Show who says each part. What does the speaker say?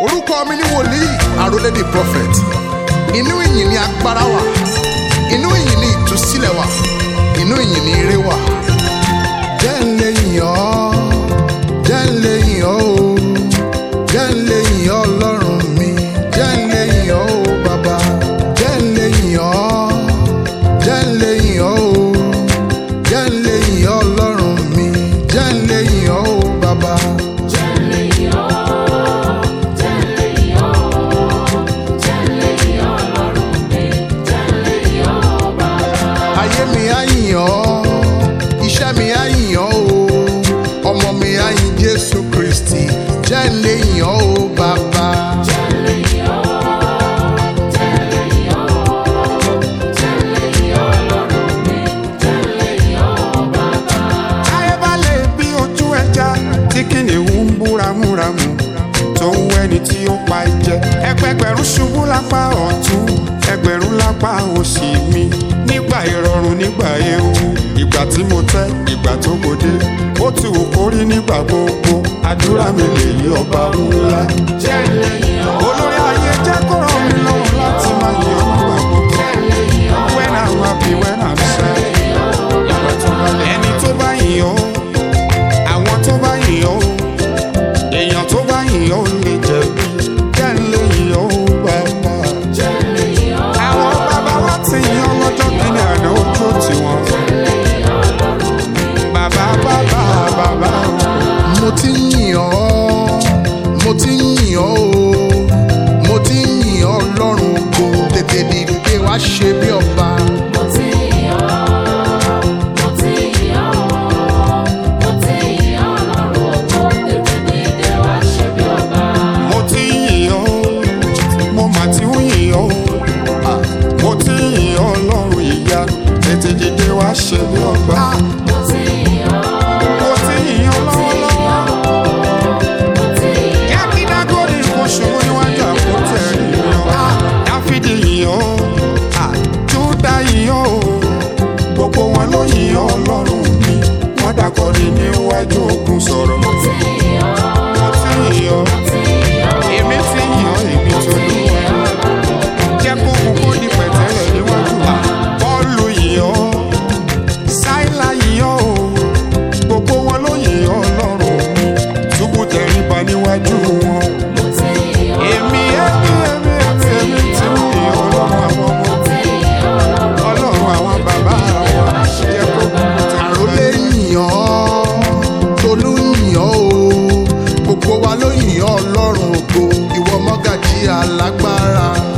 Speaker 1: orúkọ mi ni wòlíì àrólé the prophet. Inú ìyìn ni agbára wà, inú ìyìn ni ìtúsílẹ̀ wà, inú ìyìn ni ire wà. Jẹ́ n lè yìn ọ́, jẹ́ n lè yìn ọ́ o, jẹ́ n lè yìn ọ́ Ọlọ́run mi, jẹ́ n lè yìn ọ́ o bàbá, jẹ́ n lè yìn ọ́, jẹ́ n lè yìn ọ́ o, jẹ́ n lè yìn ọ́ Ọlọ́run mi, jẹ́ n lè yìn ọ́ o bàbá. Ayé mi á yìn ọ́, iṣẹ́ mi á yìn ọ́ o, ọmọ mi á yìn Jésù Kristi, jẹ́ n lè yìn ọ́ o bàbá.
Speaker 2: Ayé bá lè bí ojú ẹja tí kìnìún ń búramúramù tó ń wẹ́ni tí ó pa ìjẹ. Ẹgbẹgbẹ̀rún ṣubú lápá ọ̀tún, ẹgbẹ̀rún lápá òsì mi. Nígbà ìrọ̀rùn, nígbà ewu, ìgbà tí mo tẹ́, ìgbà tó gbòde. Ó ti wù kó rí nígbà gbogbo, àdúrà mi lè yí ọba ńlá. Olórí ayé jẹ́ kó ràn mí lọ́rùn láti máa yìn ọ́ nígbà gbogbo. When I'm happy, when I'm sad. Ẹni tó bá yìn ọ́, àwọn tó bá yìn ọ́, èèyàn tó bá yìn ọ́ lè jẹ̀bi. Jẹ́ n lè yìn ọ́ bàbá. Àwọn bàbá wa ti yìn ọ́ lọ́jọ́ kìíní àná ojú tiwọn. Bàbá bàbá bàbá.
Speaker 1: Mo ti yìn ọ́, mo ti yìn ọ́ o, mo ti yìn ọ́ Ọlọ́run ògo, tètè dìde wá ṣe bí ọba.
Speaker 2: Mo ti yìn ọ́, mo ti yìn ọ́, mo ti yìn ọ́ Ọlọ́run ògo, tètè dìde wá ṣe bí ọba. Mo ti yìn ọ́, mo mà ti ń yìn ọ́, mo ti yìn ọ́ Ọlọ́run ìyá, tètè dìde wá ṣe bí ọba. Mo ti yìn ọ́, mo ti yìn ọ́ lọ́wọ́lọ́wọ́. Jẹ́ kí Dágónì kó ṣubú níwájú àpótí ẹ̀rí mi ọ́. Dáfídì yìn ọ́, Júdà yìn ọ́, gbogbo wọn ló yìn ọ́ Ọlọ́run mi. Wọ́n dàkọ̀rí níwájú ogun sọ̀rọ̀. Mo ti yìn ọ́, mo ti yìn ọ́, èmi ti yìn ọ́, èmi tó lù wá. Jẹ́ kó kú kó di pẹ̀tẹ́lẹ̀ níwájú wa. Pọ́ọ̀lù yìn ọ́, Sáílà yìn ọ́, gbogbo wọn ló yìn ọ́ Ọlọ́run mi. Túbú tẹríba níwájú wọn. Èmi tí ń yìn ọ́ Ọlọ́run àwọn ọmọ. Ọlọ́run àwọn bàbá wa. Jẹ́ kó kú tẹríba.
Speaker 1: Àrólé yìn ọ́, Tolú yìn ọ́ o, gbogbo wa ló yìn ọ́ Ọlọ́run ògo, ìwọ mọ́gàjí alágbára.